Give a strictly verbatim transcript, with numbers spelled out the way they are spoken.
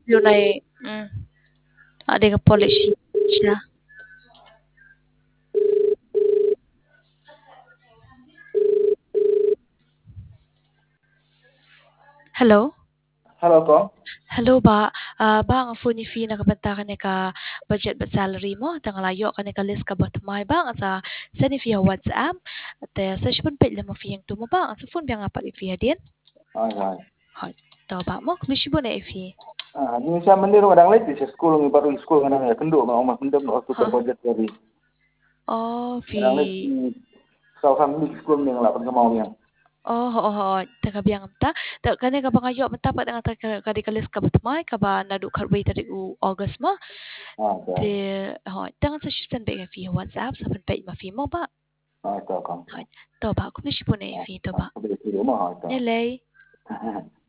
yun ay mm. Ade ka polish siya. Hello? Hello ko. Hello ba? Ah, ba ang phone ni fee nakabanta ka ni ka budget ba salary mo? Tangalayo ka ni ka list ka ba tumay ba ang sa send if you WhatsApp at uh, sa shipon pa ilang mo fee yung tumo ba? Ang sa phone ba nga pa fee din? Hai hai. Hot. Tahu ba mo kung shipon na fee? Ah, ni sa mandir kadang lagi sa school ngi baru school kadang ya kendo ma oma pendem no tu budget dari. Oh, Kadang lagi fee. sau family school ni ngelapan ke mau yang. Oh, oo, oo. Taga biyang ta. Ta kani ka ba ngayo mata pa nga ta kadi ka list ka ba tumay ka ba nadu ka wait tadi u August mo? Ah, Te okay. ho, tangan sa shipon ba fee WhatsApp sa pa ma fee mo ba? Ah, ito ko. Hot. Tahu ba kung shipon na fee to ba? Habis di rumah ha ito. Nilay.